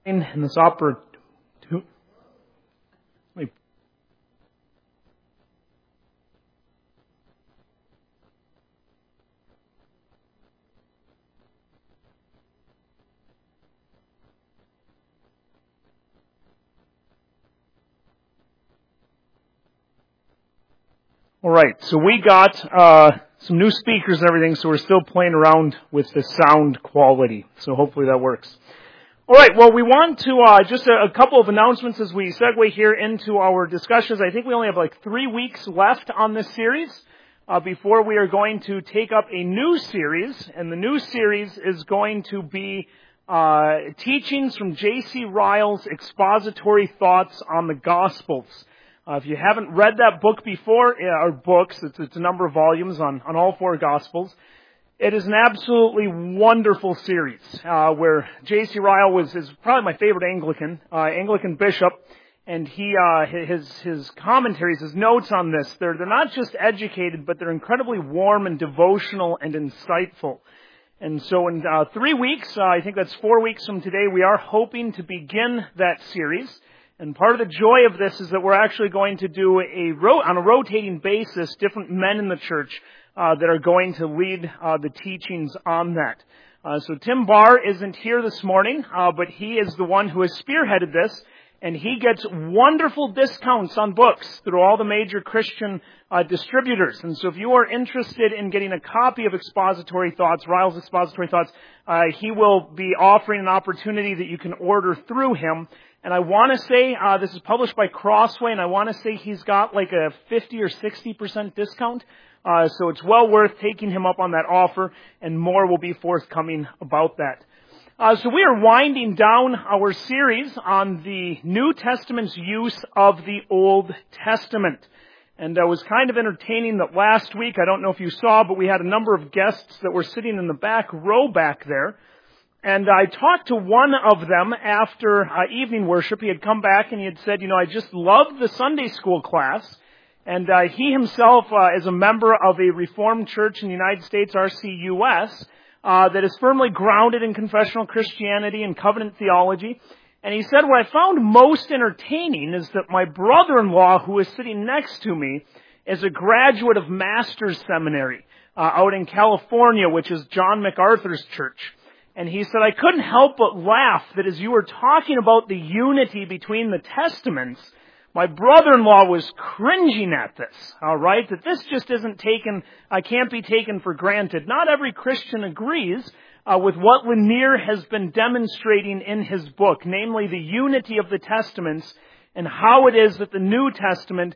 in this opportunity. All right, so we got some new speakers and everything, so we're still playing around with the sound quality. So hopefully that works. All right, well, we want to just a couple of announcements as we segue here into our discussions. I think we only have like 3 weeks left on this series before we are going to take up a new series, and the new series is going to be teachings from J.C. Ryle's Expository Thoughts on the Gospels. If you haven't read that book before, or books, it's a number of volumes on all 4 Gospels. It is an absolutely wonderful series, where J.C. Ryle is probably my favorite Anglican bishop, and his commentaries, his notes on this, they're not just educated, but they're incredibly warm and devotional and insightful. And so in 3 weeks, I think that's 4 weeks from today, we are hoping to begin that series. And part of the joy of this is that we're actually going to do on a rotating basis, different men in the church that are going to lead the teachings on that. So Tim Barr isn't here this morning, but he is the one who has spearheaded this, and he gets wonderful discounts on books through all the major Christian distributors. And so if you are interested in getting a copy of Expository Thoughts, Ryle's Expository Thoughts, he will be offering an opportunity that you can order through him. And I want to say, this is published by Crossway, and I want to say he's got like a 50 or 60% discount. So it's well worth taking him up on that offer, and more will be forthcoming about that. So we are winding down our series on the New Testament's use of the Old Testament. And it was kind of entertaining that last week, I don't know if you saw, but we had a number of guests that were sitting in the back row back there. And I talked to one of them after evening worship. He had come back and he had said, I just loved the Sunday school class. And he himself is a member of a Reformed church in the United States, RCUS, that is firmly grounded in confessional Christianity and covenant theology. And he said, what I found most entertaining is that my brother-in-law, who is sitting next to me, is a graduate of Master's Seminary out in California, which is John MacArthur's church. And he said, I couldn't help but laugh that as you were talking about the unity between the Testaments, my brother-in-law was cringing at this, all right? That this just can't be taken for granted. Not every Christian agrees with what Lanier has been demonstrating in his book, namely the unity of the Testaments and how it is that the New Testament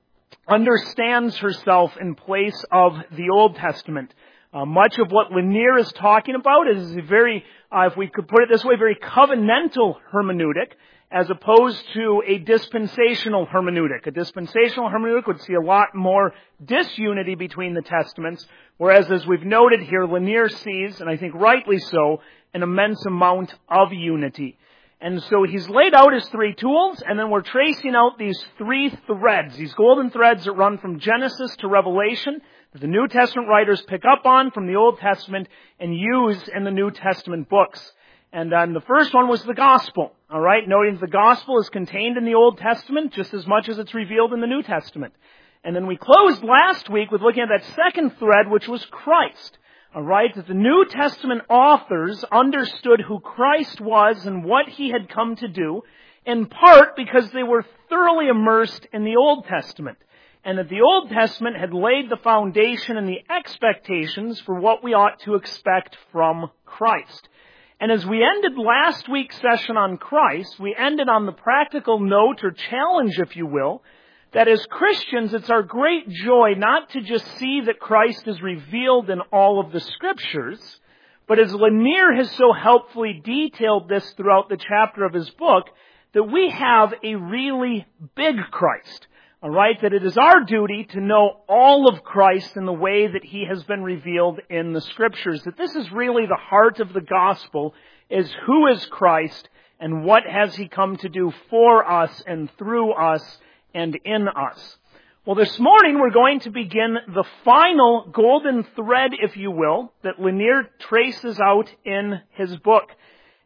understands herself in place of the Old Testament. Much of what Lanier is talking about is a very, if we could put it this way, very covenantal hermeneutic, as opposed to a dispensational hermeneutic. A dispensational hermeneutic would see a lot more disunity between the Testaments, whereas as we've noted here, Lanier sees, and I think rightly so, an immense amount of unity. And so he's laid out his 3 tools, and then we're tracing out these 3 threads, these golden threads that run from Genesis to Revelation, that the New Testament writers pick up on from the Old Testament and use in the New Testament books. And the first one was the Gospel, all right? Noting the Gospel is contained in the Old Testament just as much as it's revealed in the New Testament. And then we closed last week with looking at that second thread, which was Christ, all right? That the New Testament authors understood who Christ was and what He had come to do, in part because they were thoroughly immersed in the Old Testament. And that the Old Testament had laid the foundation and the expectations for what we ought to expect from Christ. And as we ended last week's session on Christ, we ended on the practical note or challenge, if you will, that as Christians, it's our great joy not to just see that Christ is revealed in all of the Scriptures, but as Lanier has so helpfully detailed this throughout the chapter of his book, that we have a really big Christ. All right, that it is our duty to know all of Christ in the way that He has been revealed in the Scriptures. That this is really the heart of the gospel, is who is Christ and what has He come to do for us and through us and in us. Well, this morning we're going to begin the final golden thread, if you will, that Lanier traces out in his book.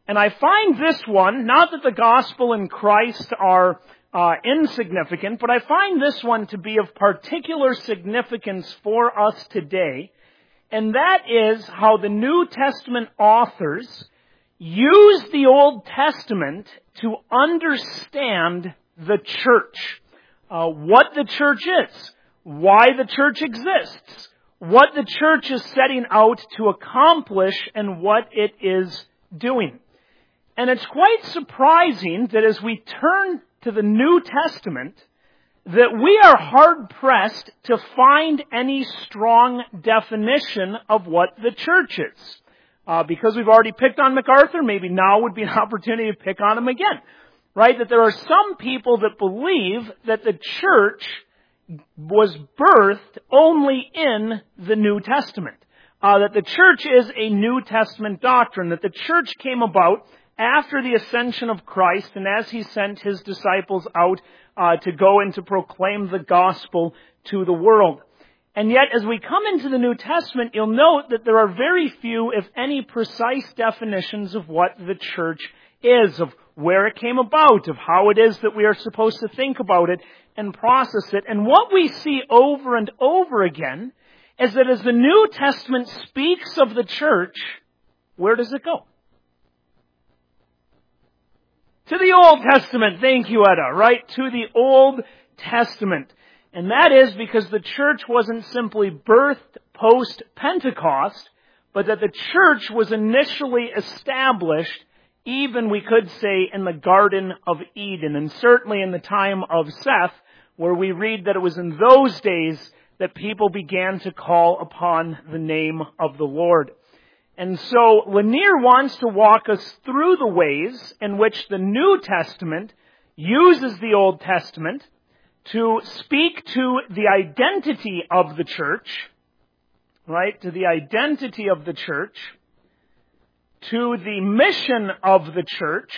And I find this one, not that the gospel and Christ are insignificant, but I find this one to be of particular significance for us today, and that is how the New Testament authors use the Old Testament to understand the church. What the church is, why the church exists, what the church is setting out to accomplish, and what it is doing. And it's quite surprising that as we turn to the New Testament, that we are hard-pressed to find any strong definition of what the church is. Because we've already picked on MacArthur, maybe now would be an opportunity to pick on him again. Right? That there are some people that believe that the church was birthed only in the New Testament. That the church is a New Testament doctrine. That the church came about after the ascension of Christ and as He sent His disciples out to go and to proclaim the gospel to the world. And yet, as we come into the New Testament, you'll note that there are very few, if any, precise definitions of what the church is, of where it came about, of how it is that we are supposed to think about it and process it. And what we see over and over again is that as the New Testament speaks of the church, where does it go? To the Old Testament. Thank you, Etta. Right? To the Old Testament. And that is because the church wasn't simply birthed post-Pentecost, but that the church was initially established, even we could say, in the Garden of Eden, and certainly in the time of Seth, where we read that it was in those days that people began to call upon the name of the Lord. And so Lanier wants to walk us through the ways in which the New Testament uses the Old Testament to speak to the identity of the church, right? To the identity of the church, to the mission of the church.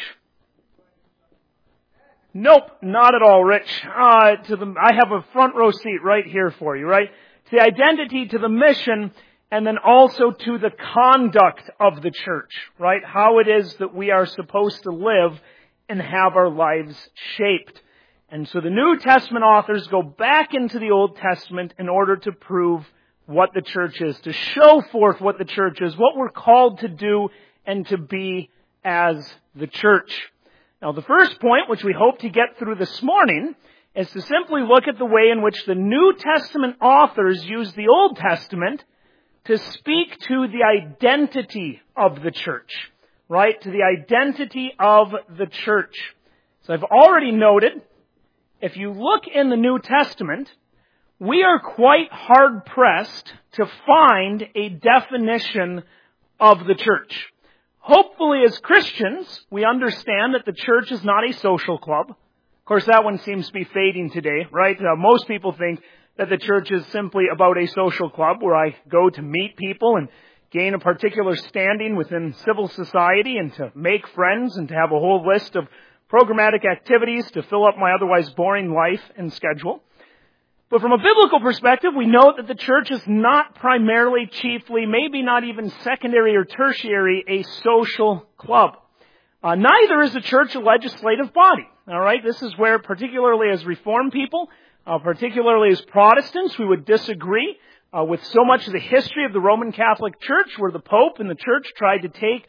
Nope, not at all, Rich. I have a front row seat right here for you, right? To the identity, to the mission, and then also to the conduct of the church, right? How it is that we are supposed to live and have our lives shaped. And so the New Testament authors go back into the Old Testament in order to prove what the church is, to show forth what the church is, what we're called to do and to be as the church. Now, the first point, which we hope to get through this morning, is to simply look at the way in which the New Testament authors use the Old Testament to speak to the identity of the church, right? To the identity of the church. So I've already noted, if you look in the New Testament, we are quite hard-pressed to find a definition of the church. Hopefully, as Christians, we understand that the church is not a social club. Of course, that one seems to be fading today, right? Most people think that the church is simply about a social club where I go to meet people and gain a particular standing within civil society and to make friends and to have a whole list of programmatic activities to fill up my otherwise boring life and schedule. But from a biblical perspective, we know that the church is not primarily, chiefly, maybe not even secondary or tertiary, a social club. Neither is the church a legislative body. All right, this is where, particularly as Reformed people, particularly as Protestants, we would disagree with so much of the history of the Roman Catholic Church, where the Pope and the Church tried to take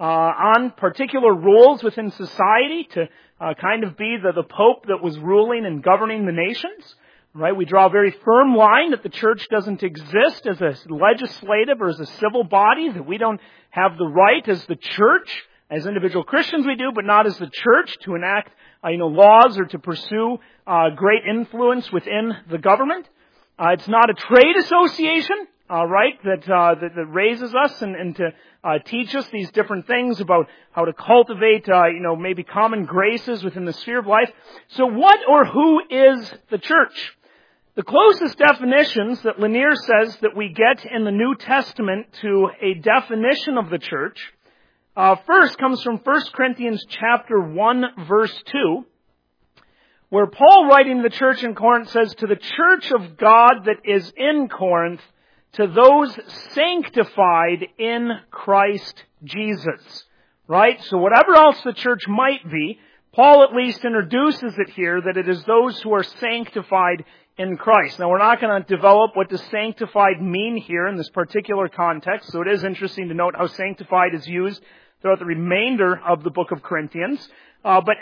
on particular roles within society to kind of be the Pope that was ruling and governing the nations. Right? We draw a very firm line that the church doesn't exist as a legislative or as a civil body, that we don't have the right as the church, as individual Christians we do, but not as the church to enact laws or to pursue great influence within the government. It's not a trade association, right, that raises us and to teach us these different things about how to cultivate, maybe common graces within the sphere of life. So what or who is the church? The closest definitions that Lanier says that we get in the New Testament to a definition of the church, first comes from 1 Corinthians chapter 1, verse 2, where Paul, writing to the church in Corinth, says, "To the church of God that is in Corinth, to those sanctified in Christ Jesus." right? So whatever else the church might be, Paul at least introduces it here that it is those who are sanctified in Christ. Now we're not going to develop what does sanctified mean here in this particular context, so it is interesting to note how sanctified is used throughout the remainder of the book of Corinthians. But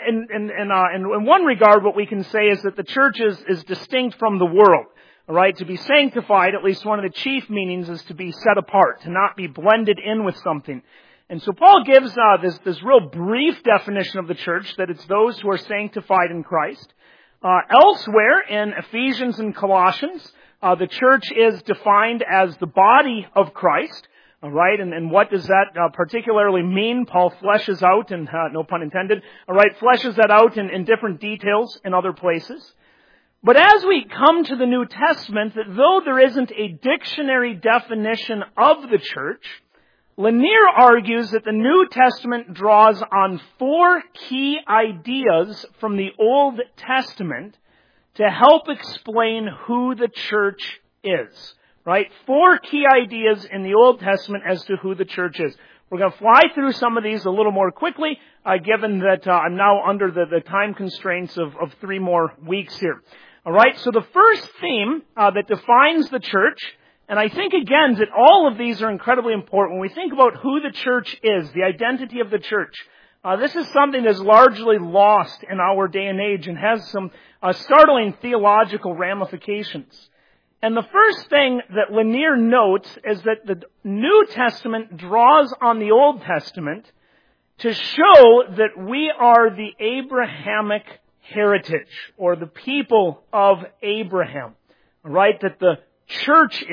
in one regard, what we can say is that the church is distinct from the world. All right, to be sanctified, at least one of the chief meanings is to be set apart, to not be blended in with something. And so Paul gives this real brief definition of the church, that it's those who are sanctified in Christ. Elsewhere in Ephesians and Colossians, the church is defined as the body of Christ. All right, and what does that particularly mean? Paul fleshes out, and no pun intended, all right, fleshes that out in different details in other places. But as we come to the New Testament, that though there isn't a dictionary definition of the church, Lanier argues that the New Testament draws on 4 key ideas from the Old Testament to help explain who the church is. Right? 4 key ideas in the Old Testament as to who the church is. We're going to fly through some of these a little more quickly, given that I'm now under the time constraints of 3 more weeks here. All right, so the first theme that defines the church, and I think again that all of these are incredibly important when we think about who the church is, the identity of the church. This is something that's largely lost in our day and age and has some startling theological ramifications. And the first thing that Lanier notes is that the New Testament draws on the Old Testament to show that we are the Abrahamic heritage, or the people of Abraham. Right? That the church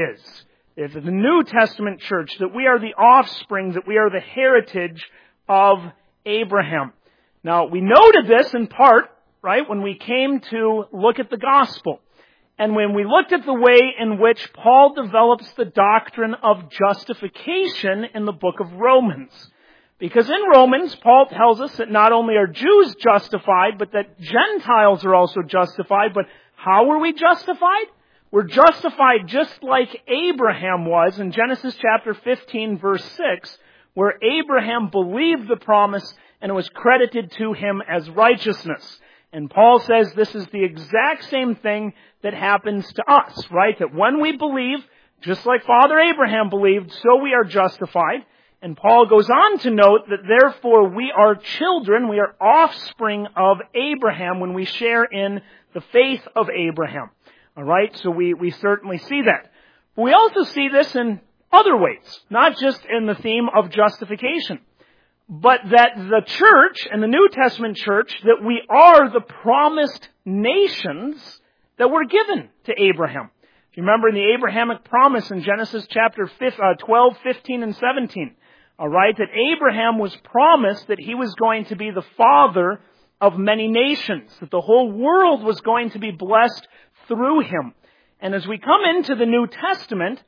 is the New Testament church, that we are the offspring, that we are the heritage of Abraham. Now, we noted this in part, right, when we came to look at the gospel. And when we looked at the way in which Paul develops the doctrine of justification in the book of Romans. Because in Romans, Paul tells us that not only are Jews justified, but that Gentiles are also justified. But how are we justified? We're justified just like Abraham was in Genesis chapter 15, verse 6, where Abraham believed the promise and it was credited to him as righteousness. And Paul says this is the exact same thing that happens to us, right? That when we believe, just like Father Abraham believed, so we are justified. And Paul goes on to note that therefore we are children, we are offspring of Abraham when we share in the faith of Abraham. All right, so we certainly see that. But we also see this in other ways, not just in the theme of justification. But that the church, and the New Testament church, that we are the promised nations that were given to Abraham. If you remember in the Abrahamic promise in Genesis chapter 12, 15, and 17, all right, that Abraham was promised that he was going to be the father of many nations, that the whole world was going to be blessed through him. And as we come into the New Testament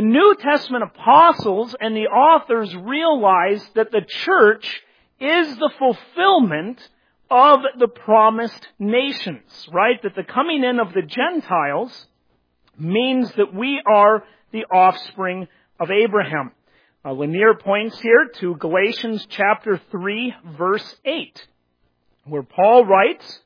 apostles and the authors realize that the church is the fulfillment of the promised nations, right? That the coming in of the Gentiles means that we are the offspring of Abraham. Lanier points here to Galatians chapter 3, verse 8, where Paul writes,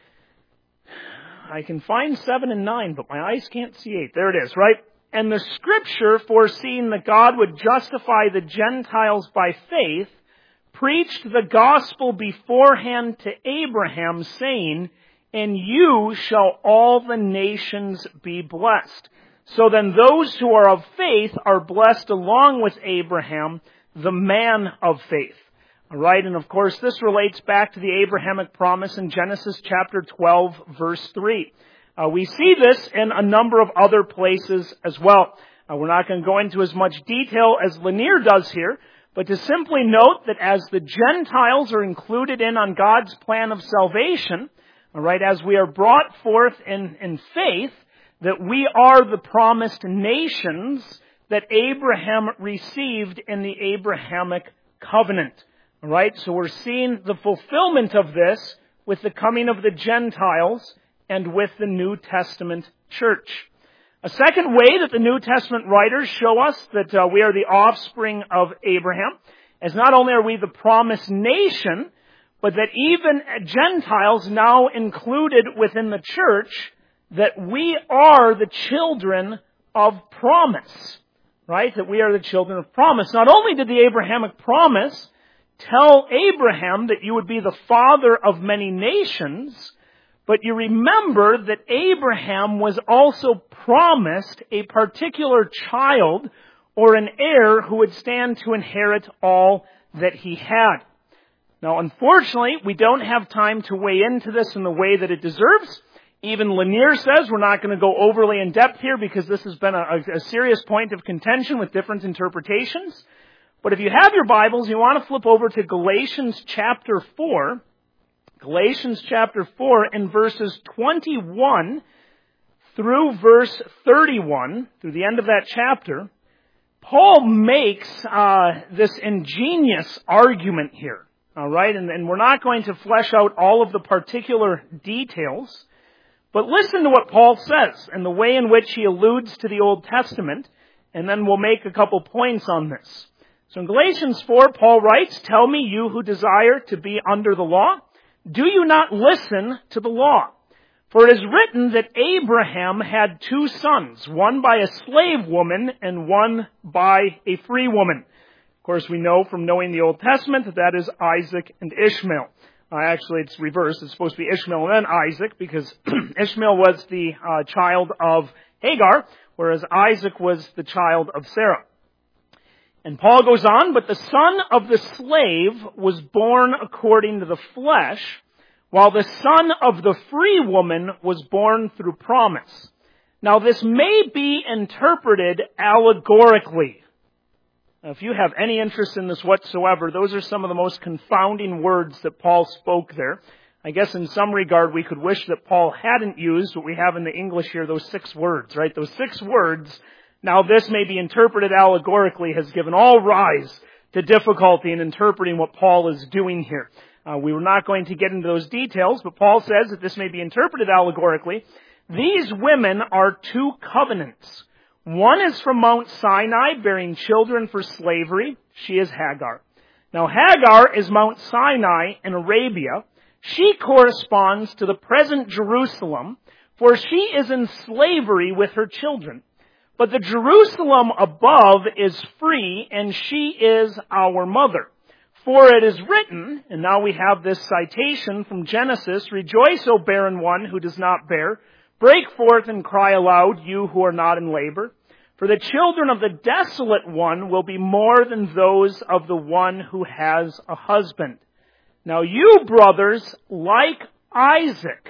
I can find 7 and 9, but my eyes can't see 8. There it is, right? And the Scripture, foreseeing that God would justify the Gentiles by faith, preached the gospel beforehand to Abraham, saying, in you shall all the nations be blessed. So then those who are of faith are blessed along with Abraham, the man of faith. All right, and of course this relates back to the Abrahamic promise in Genesis chapter 12, verse 3. We see this in a number of other places as well. We're not going to go into as much detail as Lanier does here, but to simply note that as the Gentiles are included in on God's plan of salvation, all right, as we are brought forth in faith, that we are the promised nations that Abraham received in the Abrahamic covenant. All right, so we're seeing the fulfillment of this with the coming of the Gentiles and with the New Testament church. A second way that the New Testament writers show us that we are the offspring of Abraham as not only are we the promised nation, but that even Gentiles now included within the church, that we are the children of promise, right? That we are the children of promise. Not only did the Abrahamic promise tell Abraham that you would be the father of many nations, but you remember that Abraham was also promised a particular child or an heir who would stand to inherit all that he had. Now, unfortunately, we don't have time to weigh into this in the way that it deserves. Even Lanier says we're not going to go overly in depth here because this has been a serious point of contention with different interpretations. But if you have your Bibles, you want to flip over to Galatians chapter 4. Galatians chapter 4 in verses 21 through verse 31, through the end of that chapter, Paul makes this ingenious argument here. All right, and we're not going to flesh out all of the particular details, but listen to what Paul says and the way in which he alludes to the Old Testament, and then we'll make a couple points on this. So in Galatians 4, Paul writes, "Tell me, you who desire to be under the law, do you not listen to the law? For it is written that Abraham had two sons, one by a slave woman and one by a free woman." Of course, we know from knowing the Old Testament that is Isaac and Ishmael. Actually, it's reversed. It's supposed to be Ishmael and then Isaac, because Ishmael was the child of Hagar, whereas Isaac was the child of Sarah. And Paul goes on, "But the son of the slave was born according to the flesh, while the son of the free woman was born through promise. Now this may be interpreted allegorically." Now, if you have any interest in this whatsoever, those are some of the most confounding words that Paul spoke there. I guess in some regard we could wish that Paul hadn't used what we have in the English here, those 6 words, right? Those 6 words, "Now this may be interpreted allegorically," has given all rise to difficulty in interpreting what Paul is doing here. We were not going to get into those details, but Paul says that this may be interpreted allegorically. These women are 2 covenants. One is from Mount Sinai, bearing children for slavery. She is Hagar. Now Hagar is Mount Sinai in Arabia. She corresponds to the present Jerusalem, for she is in slavery with her children. But the Jerusalem above is free, and she is our mother. For it is written," and now we have this citation from Genesis, "Rejoice, O barren one who does not bear. Break forth and cry aloud, you who are not in labor. For the children of the desolate one will be more than those of the one who has a husband. Now you, brothers, like Isaac,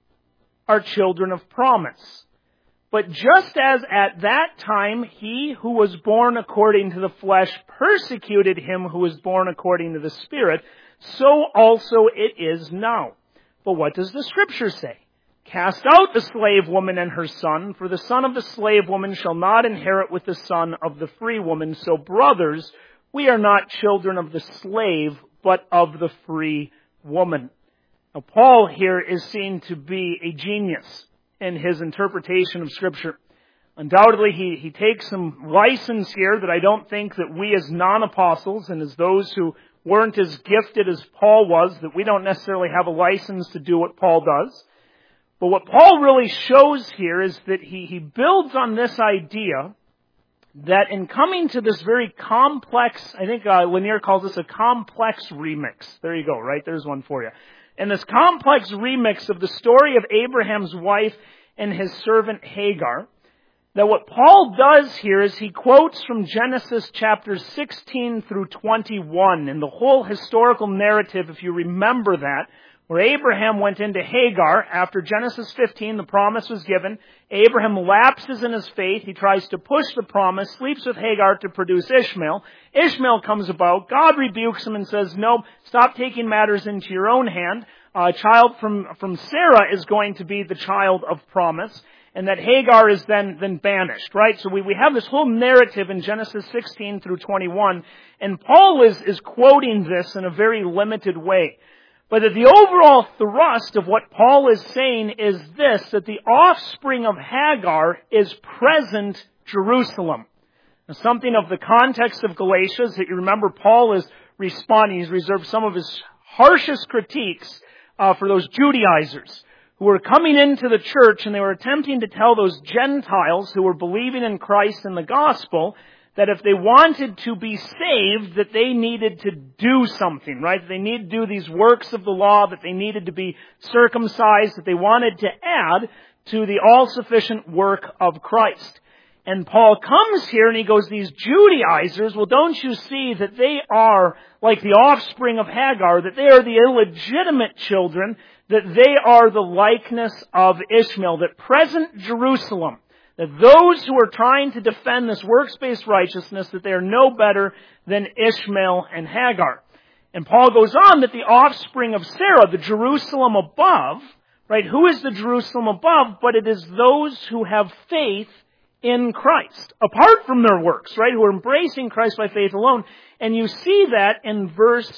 are children of promise. But just as at that time he who was born according to the flesh persecuted him who was born according to the Spirit, so also it is now. But what does the Scripture say? Cast out the slave woman and her son, for the son of the slave woman shall not inherit with the son of the free woman. So brothers, we are not children of the slave, but of the free woman." Now Paul here is seen to be a genius in his interpretation of Scripture. Undoubtedly, he takes some license here that I don't think that we as non-apostles and as those who weren't as gifted as Paul was, that we don't necessarily have a license to do what Paul does. But what Paul really shows here is that he builds on this idea that in coming to this very complex, I think Lanier calls this a complex remix. There you go, right? There's one for you. In this complex remix of the story of Abraham's wife and his servant Hagar, that what Paul does here is he quotes from Genesis chapters 16 through 21, and the whole historical narrative, if you remember that, where Abraham went into Hagar after Genesis 15, the promise was given. Abraham lapses in his faith. He tries to push the promise, sleeps with Hagar to produce Ishmael. Ishmael comes about. God rebukes him and says, "No, stop taking matters into your own hand. A child from Sarah is going to be the child of promise." And that Hagar is then banished, right? So we have this whole narrative in Genesis 16 through 21. And Paul is quoting this in a very limited way. But that the overall thrust of what Paul is saying is this, that the offspring of Hagar is present Jerusalem. Now, something of the context of Galatians that you remember Paul is responding. He's reserved some of his harshest critiques for those Judaizers who were coming into the church and they were attempting to tell those Gentiles who were believing in Christ and the gospel that if they wanted to be saved, that they needed to do something, right? That they needed to do these works of the law, that they needed to be circumcised, that they wanted to add to the all-sufficient work of Christ. And Paul comes here and he goes, these Judaizers, well, don't you see that they are like the offspring of Hagar, that they are the illegitimate children, that they are the likeness of Ishmael, that present Jerusalem, that those who are trying to defend this works-based righteousness, that they are no better than Ishmael and Hagar. And Paul goes on that the offspring of Sarah, the Jerusalem above, right, who is the Jerusalem above? But it is those who have faith in Christ, apart from their works, right, who are embracing Christ by faith alone. And you see that in verse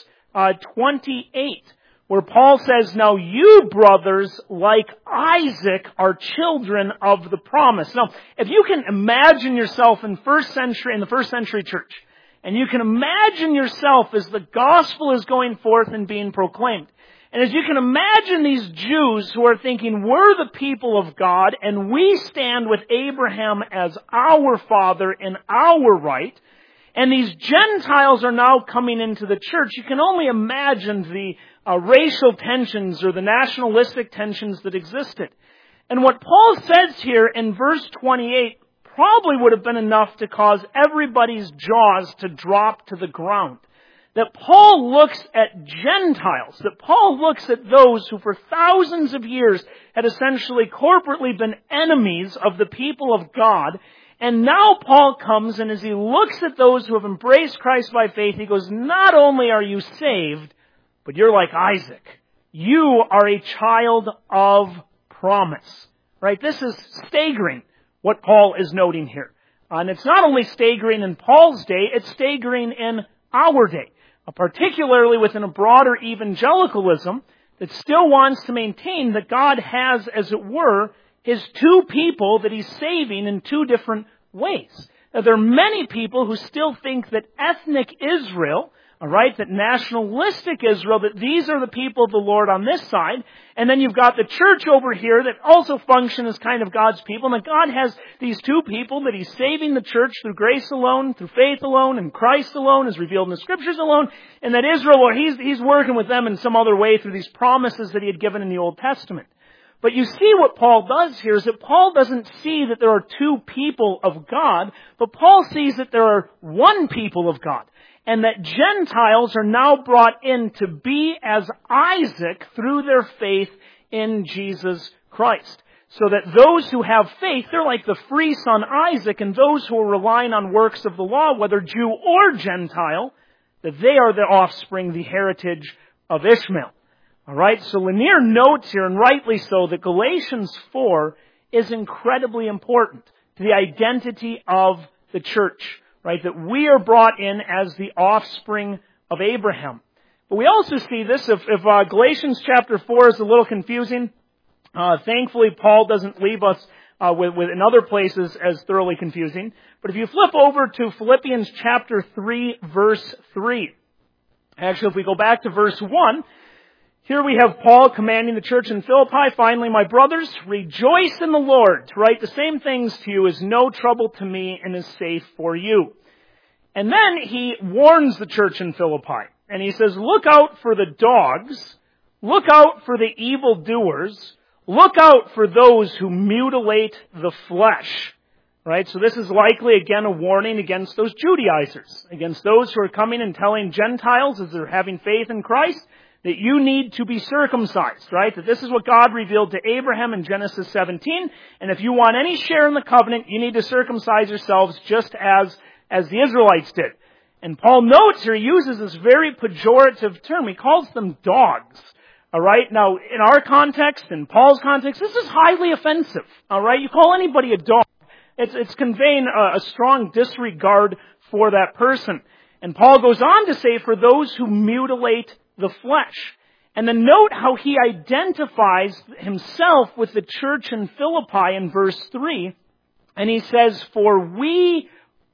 28. Where Paul says, now you brothers, like Isaac, are children of the promise. Now, if you can imagine yourself in the first century church, and you can imagine yourself as the gospel is going forth and being proclaimed, and as you can imagine these Jews who are thinking, we're the people of God, and we stand with Abraham as our father in our right, and these Gentiles are now coming into the church, you can only imagine the racial tensions or the nationalistic tensions that existed. And what Paul says here in verse 28 probably would have been enough to cause everybody's jaws to drop to the ground. That Paul looks at Gentiles, that Paul looks at those who for thousands of years had essentially corporately been enemies of the people of God. And now Paul comes and as he looks at those who have embraced Christ by faith, he goes, not only are you saved, but you're like Isaac. You are a child of promise. Right? This is staggering, what Paul is noting here. And it's not only staggering in Paul's day, it's staggering in our day. Particularly within a broader evangelicalism that still wants to maintain that God has, as it were, His two people that He's saving in two different ways. Now, there are many people who still think that ethnic Israel, that nationalistic Israel, that these are the people of the Lord on this side, and then you've got the church over here that also function as kind of God's people, and that God has these two people that He's saving the church through grace alone, through faith alone, and Christ alone, as revealed in the Scriptures alone, and that Israel, well, He's working with them in some other way through these promises that He had given in the Old Testament. But you see what Paul does here is that Paul doesn't see that there are two people of God, but Paul sees that there are one people of God. And that Gentiles are now brought in to be as Isaac through their faith in Jesus Christ. So that those who have faith, they're like the free son Isaac, and those who are relying on works of the law, whether Jew or Gentile, that they are the offspring, the heritage of Ishmael. Alright, so Lanier notes here, and rightly so, that Galatians 4 is incredibly important to the identity of the church. Right, that we are brought in as the offspring of Abraham. But we also see this, if Galatians chapter 4 is a little confusing, thankfully Paul doesn't leave us with in other places as thoroughly confusing. But if you flip over to Philippians chapter 3, verse 3. Actually, if we go back to verse 1, here we have Paul commanding the church in Philippi, finally, my brothers, rejoice in the Lord. To write the same things to you is no trouble to me and is safe for you. And then he warns the church in Philippi. And he says, look out for the dogs. Look out for the evildoers. Look out for those who mutilate the flesh. Right? So this is likely, again, a warning against those Judaizers. Against those who are coming and telling Gentiles as they're having faith in Christ, that you need to be circumcised, right? That this is what God revealed to Abraham in Genesis 17. And if you want any share in the covenant, you need to circumcise yourselves just as the Israelites did. And Paul notes here, he uses this very pejorative term. He calls them dogs. Alright? Now, in our context, in Paul's context, this is highly offensive. Alright? You call anybody a dog. It's conveying a strong disregard for that person. And Paul goes on to say, for those who mutilate the flesh. And then note how he identifies himself with the church in Philippi in verse 3. And he says, for we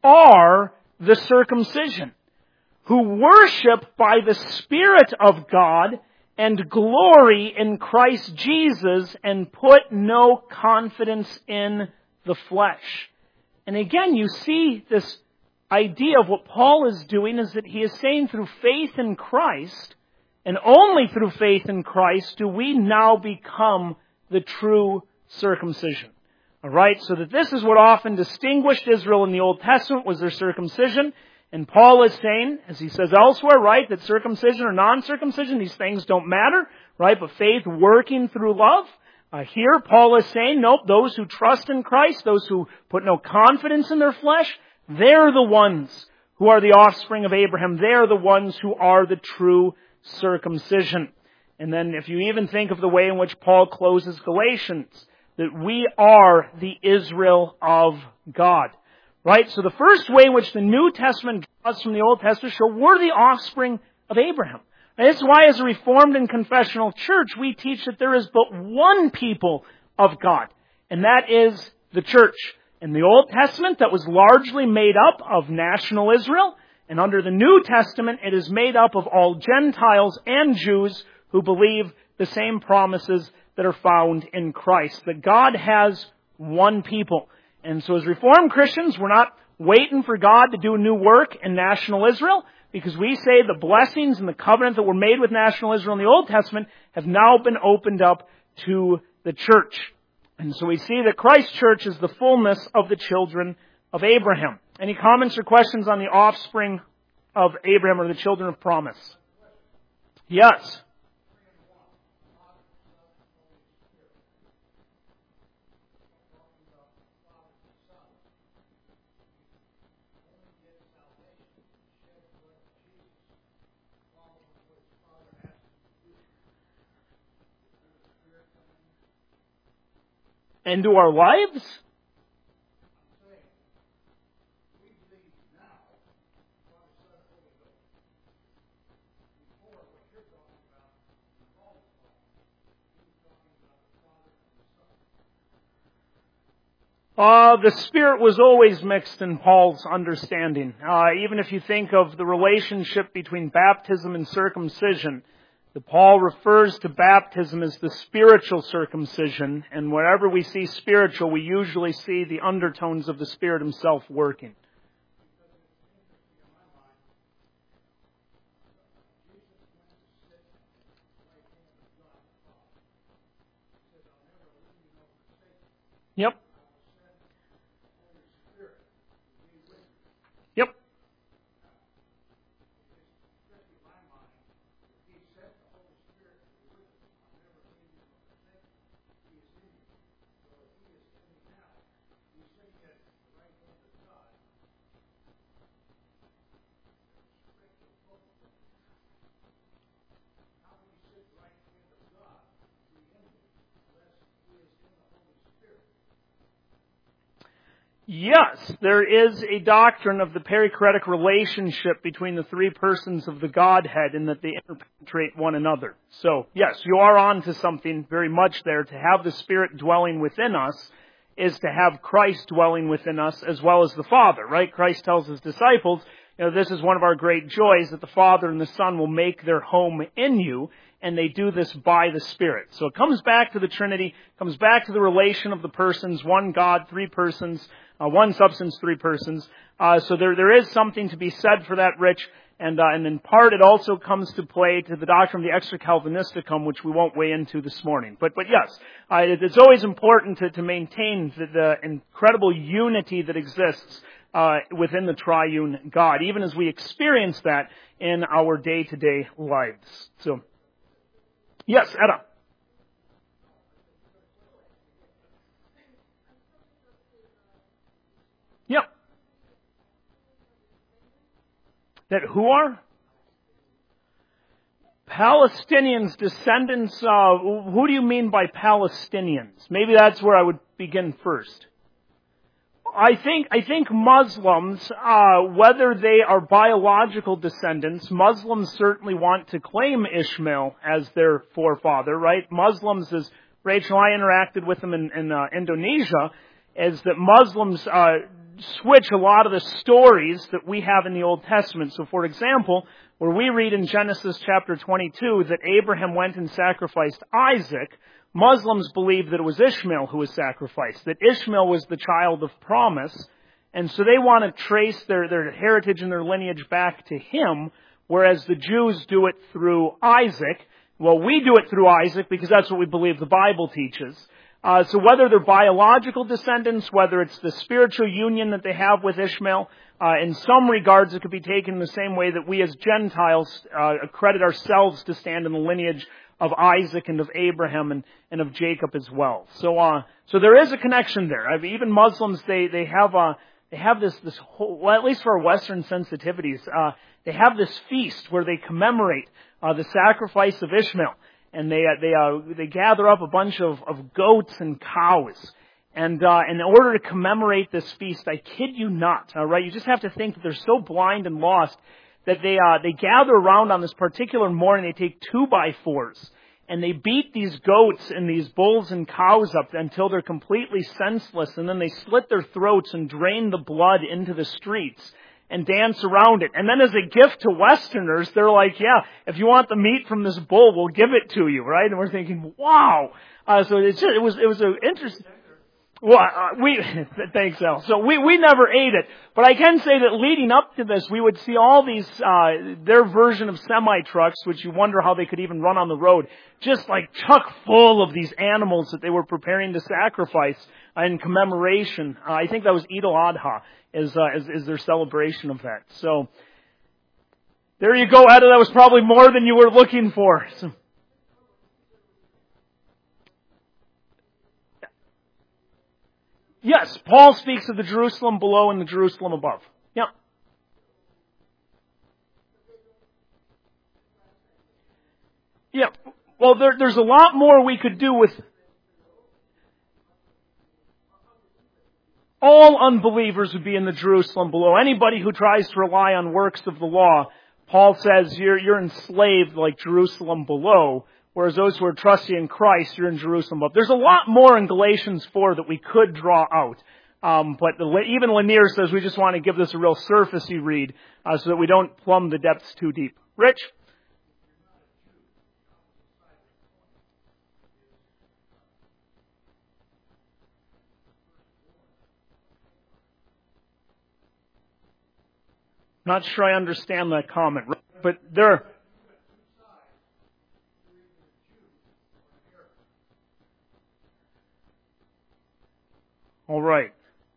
are the circumcision, who worship by the Spirit of God and glory in Christ Jesus and put no confidence in the flesh. And again, you see this idea of what Paul is doing is that he is saying through faith in Christ, and only through faith in Christ, do we now become the true circumcision. Alright, so that this is what often distinguished Israel in the Old Testament was their circumcision. And Paul is saying, as he says elsewhere, right, that circumcision or non-circumcision, these things don't matter, right, but faith working through love. Here, Paul is saying, nope, those who trust in Christ, those who put no confidence in their flesh, they're the ones who are the offspring of Abraham. They're the ones who are the true circumcision. And then if you even think of the way in which Paul closes Galatians, that we are the Israel of God. Right? So the first way in which the New Testament draws from the Old Testament show we're the offspring of Abraham. And that's why as a Reformed and confessional church, we teach that there is but one people of God. And that is the church. In the Old Testament, that was largely made up of national Israel. And under the New Testament, it is made up of all Gentiles and Jews who believe the same promises that are found in Christ. That God has one people. And so as Reformed Christians, we're not waiting for God to do a new work in national Israel, because we say the blessings and the covenant that were made with national Israel in the Old Testament have now been opened up to the church. And so we see that Christ's church is the fullness of the children of Abraham. Any comments or questions on the offspring of Abraham or the children of promise? Yes. Into our lives? The Spirit was always mixed in Paul's understanding. Even if you think of the relationship between baptism and circumcision, Paul refers to baptism as the spiritual circumcision, and wherever we see spiritual, we usually see the undertones of the Spirit Himself working. Yep. Yep. Yes, there is a doctrine of the perichoretic relationship between the three persons of the Godhead in that they interpenetrate one another. So, yes, you are on to something very much there. To have the Spirit dwelling within us is to have Christ dwelling within us as well as the Father, right? Christ tells His disciples, this is one of our great joys, that the Father and the Son will make their home in you, and they do this by the Spirit. So it comes back to the Trinity, comes back to the relation of the persons, one God, three persons, one substance, three persons. So there is something to be said for that, Rich. And in part it also comes to play to the doctrine of the Extra Calvinisticum, which we won't weigh into this morning. But yes, it's always important to maintain the incredible unity that exists within the triune God, even as we experience that in our day-to-day lives. So, yes, Etta. Yep. That who are? Palestinians, descendants of, who do you mean by Palestinians? Maybe that's where I would begin first. I think Muslims, whether they are biological descendants, Muslims certainly want to claim Ishmael as their forefather, right? Muslims, as Rachel and I interacted with them in Indonesia, is that Muslims switch a lot of the stories that we have in the Old Testament. So for example, where we read in Genesis chapter 22 that Abraham went and sacrificed Isaac, Muslims believe that it was Ishmael who was sacrificed, that Ishmael was the child of promise, and so they want to trace their heritage and their lineage back to him, whereas the Jews do it through Isaac. Well, we do it through Isaac because that's what we believe the Bible teaches. So whether they're biological descendants, whether it's the spiritual union that they have with Ishmael, in some regards it could be taken in the same way that we as Gentiles accredit ourselves to stand in the lineage of Isaac and of Abraham and of Jacob as well. So there is a connection there. I mean, even Muslims, they have this whole, well, at least for our Western sensitivities, they have this feast where they commemorate the sacrifice of Ishmael. And they gather up a bunch of goats and cows. And in order to commemorate this feast, I kid you not, right? You just have to think that they're so blind and lost that they gather around on this particular morning. They take 2x4s and they beat these goats and these bulls and cows up until they're completely senseless. And then they slit their throats and drain the blood into the streets and dance around it. And then as a gift to Westerners, they're like, yeah, if you want the meat from this bull, we'll give it to you, right? And we're thinking, wow. So it was an interesting. Well, thanks, Al. So we never ate it, but I can say that leading up to this, we would see all these, their version of semi-trucks, which you wonder how they could even run on the road, just like chock full of these animals that they were preparing to sacrifice in commemoration. I think that was Eid al-Adha is their celebration of that. So there you go, Etta. That was probably more than you were looking for. So, yes, Paul speaks of the Jerusalem below and the Jerusalem above. Yeah. Yeah. Well, there's a lot more we could do with all unbelievers would be in the Jerusalem below. Anybody who tries to rely on works of the law, Paul says you're enslaved like Jerusalem below, whereas those who are trusting in Christ, you're in Jerusalem above. There's a lot more in Galatians 4 that we could draw out. But even Lanier says we just want to give this a real surfacey read so that we don't plumb the depths too deep. Rich? Not sure I understand that comment, but there. All right.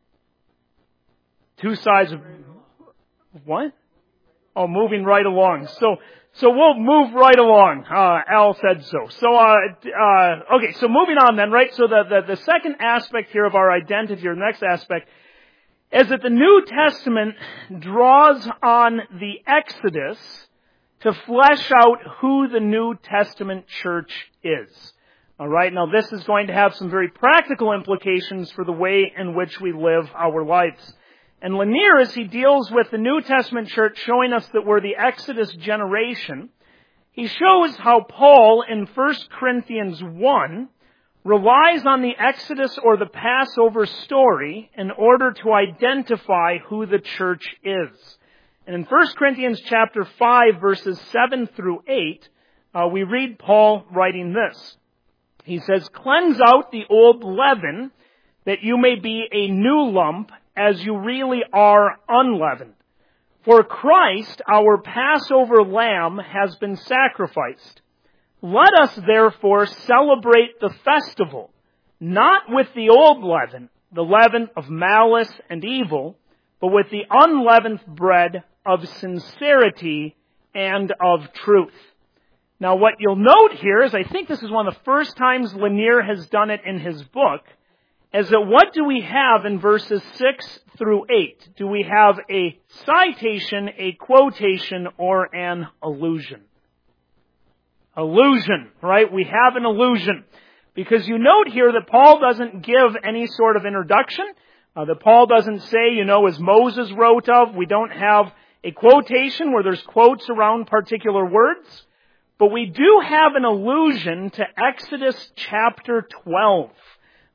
Two sides of what? Oh, moving right along. So we'll move right along. Al said so. Okay. So moving on then, right? So the second aspect here of our identity, or the next aspect, is that the New Testament draws on the Exodus to flesh out who the New Testament church is. All right, now this is going to have some very practical implications for the way in which we live our lives. And Lanier, as he deals with the New Testament church, showing us that we're the Exodus generation, he shows how Paul in 1 Corinthians 1 relies on the Exodus or the Passover story in order to identify who the church is. And in 1 Corinthians chapter 5, verses 7 through 8, we read Paul writing this. He says, "Cleanse out the old leaven, that you may be a new lump, as you really are unleavened. For Christ, our Passover lamb, has been sacrificed. Let us therefore celebrate the festival, not with the old leaven, the leaven of malice and evil, but with the unleavened bread of sincerity and of truth." Now what you'll note here is, I think this is one of the first times Lanier has done it in his book, is that what do we have in verses 6 through 8? Do we have a citation, a quotation, or an allusion? Allusion, right? We have an allusion. Because you note here that Paul doesn't give any sort of introduction. That Paul doesn't say, as Moses wrote of. We don't have a quotation where there's quotes around particular words. But we do have an allusion to Exodus chapter 12.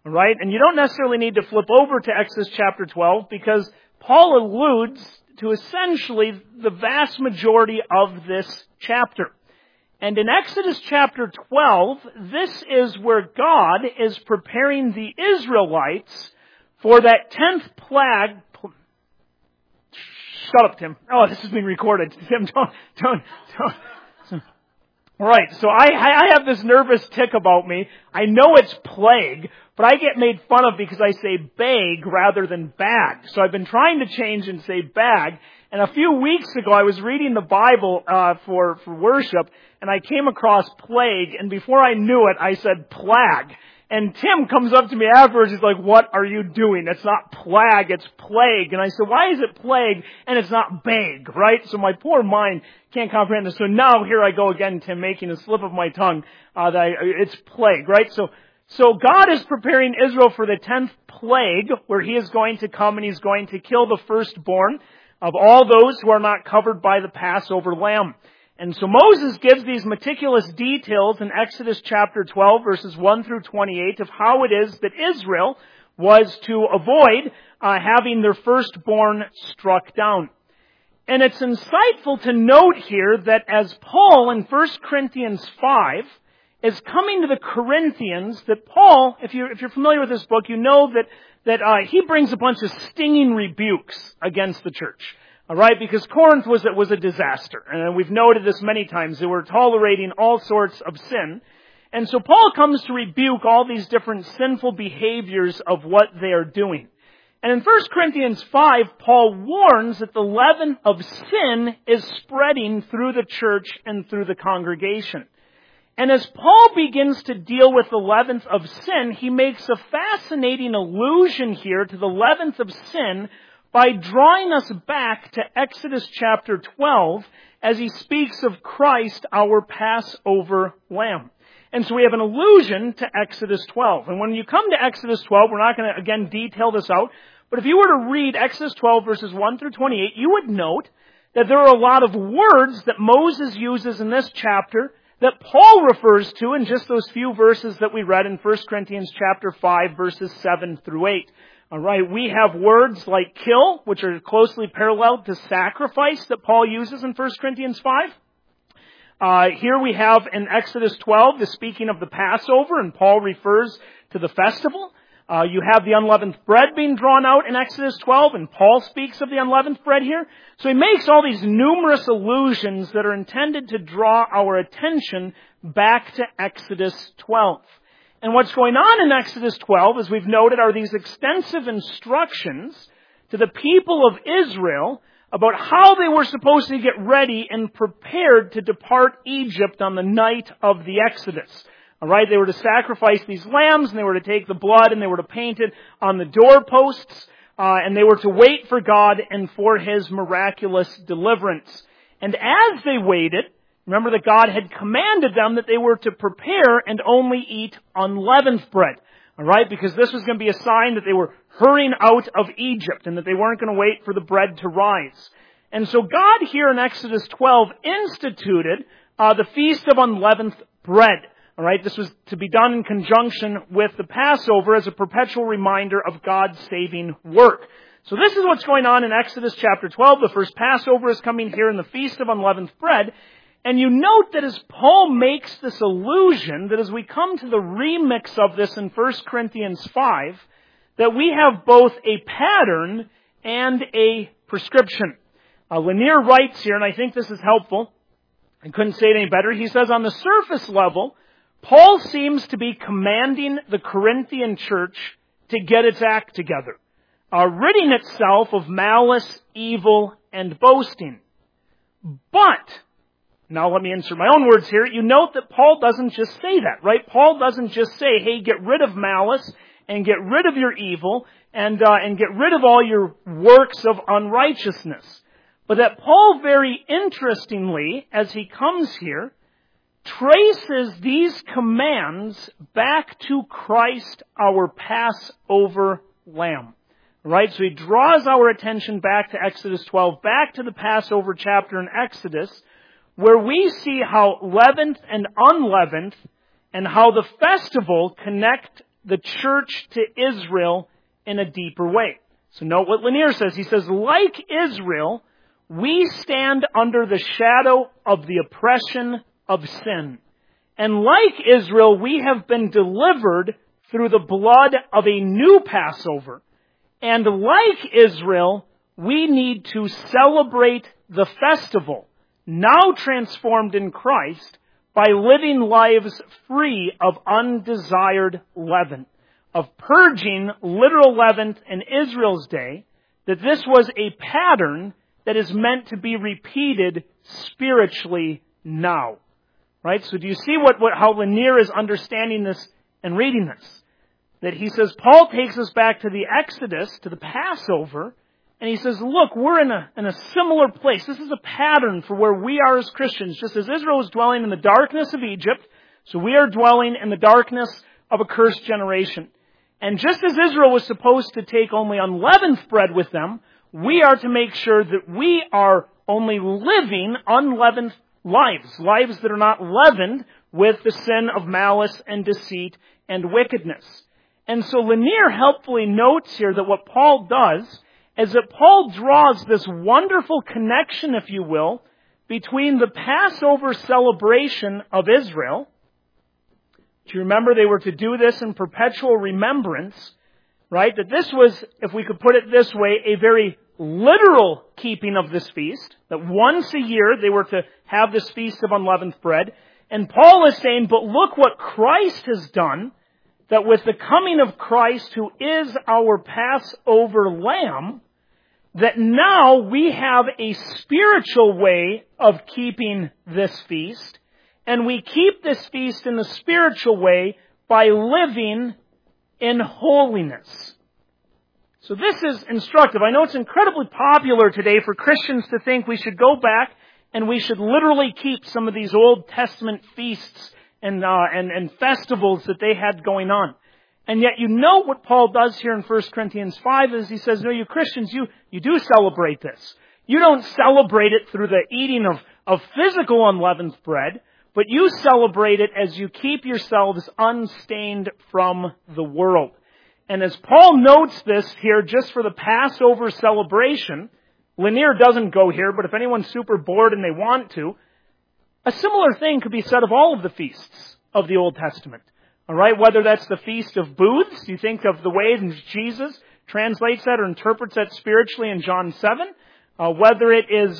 All right? And you don't necessarily need to flip over to Exodus chapter 12 because Paul alludes to essentially the vast majority of this chapter. And in Exodus chapter 12, this is where God is preparing the Israelites for that 10th plague. Shut up, Tim. Oh, this is being recorded. Tim, don't. Right, so I have this nervous tick about me. I know it's plague, but I get made fun of because I say bag rather than bag. So I've been trying to change and say bag. And a few weeks ago, I was reading the Bible for worship, and I came across plague, and before I knew it, I said plague. And Tim comes up to me afterwards, he's like, what are you doing? It's not plague, it's plague. And I said, why is it plague and it's not bag, right? So my poor mind can't comprehend this. So now here I go again, Tim, making a slip of my tongue, it's plague, right? So God is preparing Israel for the 10th plague, where He is going to come and He's going to kill the firstborn of all those who are not covered by the Passover lamb. And so Moses gives these meticulous details in Exodus chapter 12, verses 1 through 28, of how it is that Israel was to avoid having their firstborn struck down. And it's insightful to note here that as Paul in 1 Corinthians 5 is coming to the Corinthians, that Paul, if you're familiar with this book, you know that he brings a bunch of stinging rebukes against the church. All right, because Corinth was a disaster, and we've noted this many times. They were tolerating all sorts of sin, and so Paul comes to rebuke all these different sinful behaviors of what they are doing. And in 1 Corinthians 5, Paul warns that the leaven of sin is spreading through the church and through the congregation. And as Paul begins to deal with the leaven of sin, he makes a fascinating allusion here to the leaven of sin by drawing us back to Exodus chapter 12 as he speaks of Christ, our Passover lamb. And so we have an allusion to Exodus 12. And when you come to Exodus 12, we're not going to, again, detail this out, but if you were to read Exodus 12 verses 1 through 28, you would note that there are a lot of words that Moses uses in this chapter that Paul refers to in just those few verses that we read in 1 Corinthians chapter 5, verses 7 through 8. All right, we have words like kill, which are closely parallel to sacrifice that Paul uses in 1 Corinthians 5. Here we have in Exodus 12 the speaking of the Passover, and Paul refers to the festival. You have the unleavened bread being drawn out in Exodus 12, and Paul speaks of the unleavened bread here. So he makes all these numerous allusions that are intended to draw our attention back to Exodus 12. And what's going on in Exodus 12, as we've noted, are these extensive instructions to the people of Israel about how they were supposed to get ready and prepared to depart Egypt on the night of the Exodus. All right, they were to sacrifice these lambs, and they were to take the blood, and they were to paint it on the doorposts, and they were to wait for God and for His miraculous deliverance. And as they waited, remember that God had commanded them that they were to prepare and only eat unleavened bread. All right, because this was going to be a sign that they were hurrying out of Egypt and that they weren't going to wait for the bread to rise. And so God here in Exodus 12 instituted the Feast of Unleavened Bread. All right, this was to be done in conjunction with the Passover as a perpetual reminder of God's saving work. So this is what's going on in Exodus chapter 12. The first Passover is coming here in the Feast of Unleavened Bread. And you note that as Paul makes this allusion, that as we come to the remix of this in 1 Corinthians 5, that we have both a pattern and a prescription. Lanier writes here, and I think this is helpful. I couldn't say it any better. He says, on the surface level, Paul seems to be commanding the Corinthian church to get its act together, ridding itself of malice, evil, and boasting. But now let me insert my own words here. You note that Paul doesn't just say that, right? Paul doesn't just say, hey, get rid of malice and get rid of your evil and get rid of all your works of unrighteousness. But that Paul very interestingly, as he comes here, traces these commands back to Christ, our Passover lamb. Right? So he draws our attention back to Exodus 12, back to the Passover chapter in Exodus, where we see how leavened and unleavened and how the festival connect the church to Israel in a deeper way. So note what Lanier says. He says, like Israel, we stand under the shadow of the oppression of sin. And like Israel, we have been delivered through the blood of a new Passover. And like Israel, we need to celebrate the festival, now transformed in Christ, by living lives free of undesired leaven, of purging literal leaven in Israel's day, that this was a pattern that is meant to be repeated spiritually now. Right? So do you see how Lanier is understanding this and reading this? That he says, Paul takes us back to the Exodus, to the Passover, and he says, look, we're in a similar place. This is a pattern for where we are as Christians. Just as Israel was dwelling in the darkness of Egypt, so we are dwelling in the darkness of a cursed generation. And just as Israel was supposed to take only unleavened bread with them, we are to make sure that we are only living unleavened lives that are not leavened with the sin of malice and deceit and wickedness. And so Lanier helpfully notes here that what Paul does is that Paul draws this wonderful connection, if you will, between the Passover celebration of Israel. Do you remember they were to do this in perpetual remembrance, right? That this was, if we could put it this way, a very literal keeping of this feast, that once a year they were to have this feast of unleavened bread. And Paul is saying, but look what Christ has done, that with the coming of Christ, who is our Passover lamb, that now we have a spiritual way of keeping this feast, and we keep this feast in the spiritual way by living in holiness. So this is instructive. I know it's incredibly popular today for Christians to think we should go back and we should literally keep some of these Old Testament feasts and festivals that they had going on. And yet you know what Paul does here in 1 Corinthians 5 is he says, no, you Christians, you do celebrate this. You don't celebrate it through the eating of physical unleavened bread, but you celebrate it as you keep yourselves unstained from the world. And as Paul notes this here just for the Passover celebration, Lanier doesn't go here, but if anyone's super bored and they want to, a similar thing could be said of all of the feasts of the Old Testament. All right, whether that's the Feast of Booths, you think of the way that Jesus translates that or interprets that spiritually in John 7, whether it is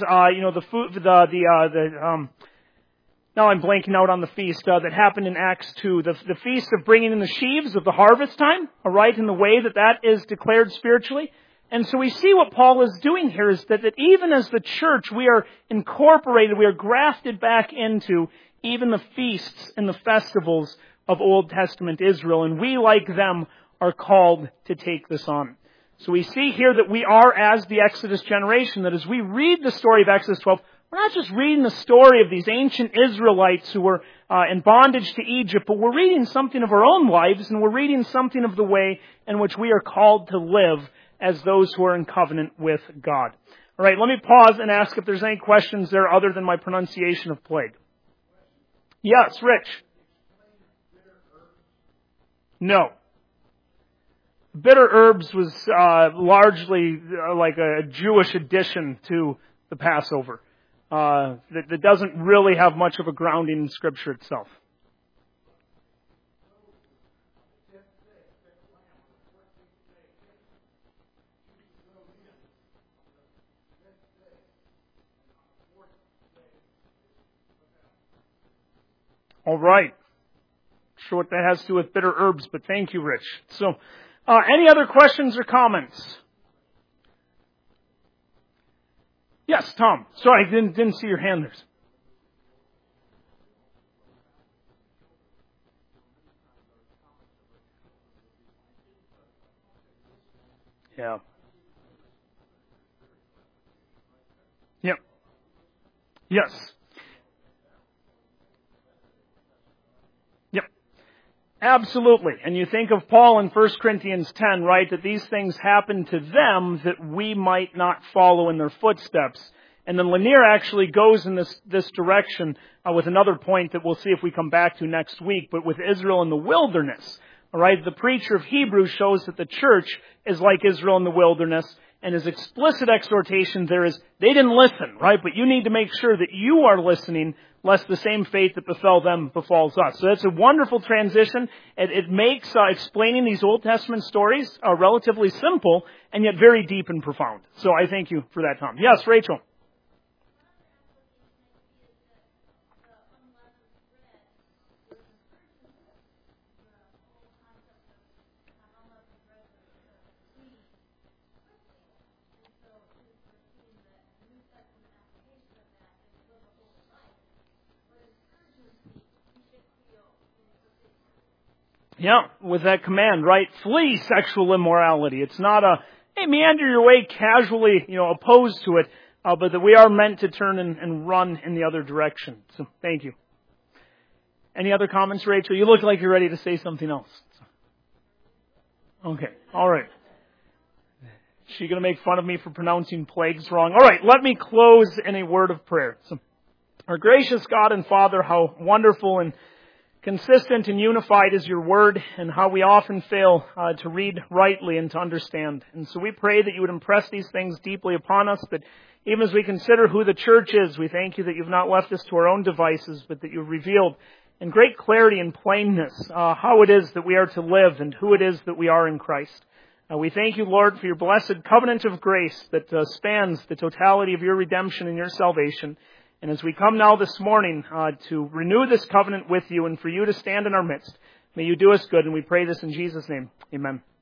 now I'm blanking out on the feast that happened in Acts 2, the feast of bringing in the sheaves of the harvest time, all right, in the way that is declared spiritually. And so we see what Paul is doing here is that even as the church, we are incorporated, we are grafted back into even the feasts and the festivals of Old Testament Israel, and we, like them, are called to take this on. So we see here that we are as the Exodus generation, that as we read the story of Exodus 12, we're not just reading the story of these ancient Israelites who were in bondage to Egypt, but we're reading something of our own lives, and we're reading something of the way in which we are called to live as those who are in covenant with God. All right, let me pause and ask if there's any questions there other than my pronunciation of plague. Yes, Rich. No. Bitter herbs was largely like a Jewish addition to the Passover. That doesn't really have much of a grounding in Scripture itself. All right. Not sure what that has to do with bitter herbs, but thank you, Rich. So, any other questions or comments? Yes, Tom. Sorry, I didn't see your hand there. Yeah. Yep. Yes. Yep. Absolutely. And you think of Paul in 1 Corinthians 10, right, that these things happen to them that we might not follow in their footsteps. And then Lanier actually goes in this direction with another point that we'll see if we come back to next week, but with Israel in the wilderness. All right, the preacher of Hebrews shows that the church is like Israel in the wilderness, and his explicit exhortation there is, they didn't listen, right? But you need to make sure that you are listening, lest the same fate that befell them befalls us. So that's a wonderful transition. It makes explaining these Old Testament stories relatively simple, and yet very deep and profound. So I thank you for that, Tom. Yes, Rachel. Yeah, with that command, right? Flee sexual immorality. It's not a, hey, meander your way casually, opposed to it, but that we are meant to turn and run in the other direction. So, thank you. Any other comments, Rachel? You look like you're ready to say something else. Okay, all right. Is she going to make fun of me for pronouncing plagues wrong? All right, let me close in a word of prayer. So, our gracious God and Father, how wonderful and consistent and unified is your word, and how we often fail to read rightly and to understand. And so we pray that you would impress these things deeply upon us, that even as we consider who the church is, we thank you that you've not left us to our own devices, but that you've revealed in great clarity and plainness how it is that we are to live and who it is that we are in Christ. We thank you, Lord, for your blessed covenant of grace that spans the totality of your redemption and your salvation. And as we come now this morning to renew this covenant with you and for you to stand in our midst, may you do us good, and we pray this in Jesus' name. Amen.